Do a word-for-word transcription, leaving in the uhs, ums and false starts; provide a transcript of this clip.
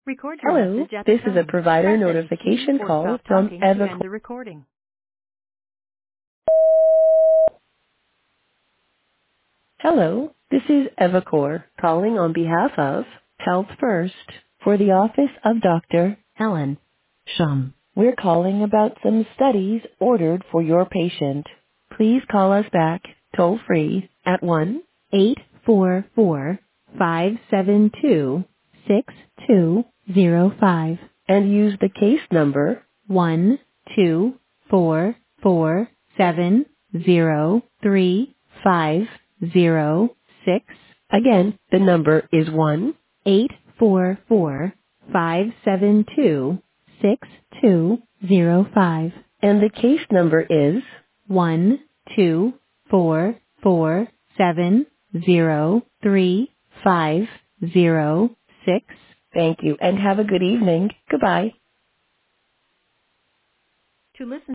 Record your Hello, message at the this is a tone. provider Press any key notification or call stop from talking to Evercore. end the recording. Hello, this is Evercore calling on behalf of Health First for the office of Doctor Helen Shum. We're calling about some studies ordered for your patient. Please call us back toll free at one eight four four, five seven two, six two zero five and use the case number one two four four seven zero three five zero six. Again, the number is one eight four four five seven two six two zero five, and the case number is one two four four seven zero three five zero six. Thank you, and have a good evening. Goodbye. To listen